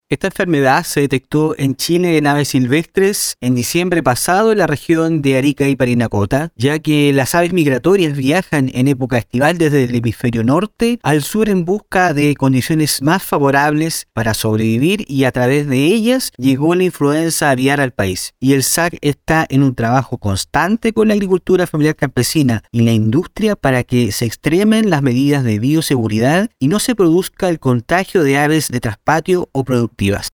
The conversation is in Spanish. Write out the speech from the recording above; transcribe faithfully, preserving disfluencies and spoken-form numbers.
Esta enfermedad se detectó en Chile en aves silvestres en diciembre pasado en la región de Arica y Parinacota, ya que las aves migratorias viajan en época estival desde el hemisferio norte al sur en busca de condiciones más favorables para sobrevivir, y a través de ellas llegó la influenza aviar al país. Y el S A C está en un trabajo constante con la agricultura familiar campesina y la industria para que se extremen las medidas de bioseguridad y no se produzca el contagio de aves de traspatio o productivas.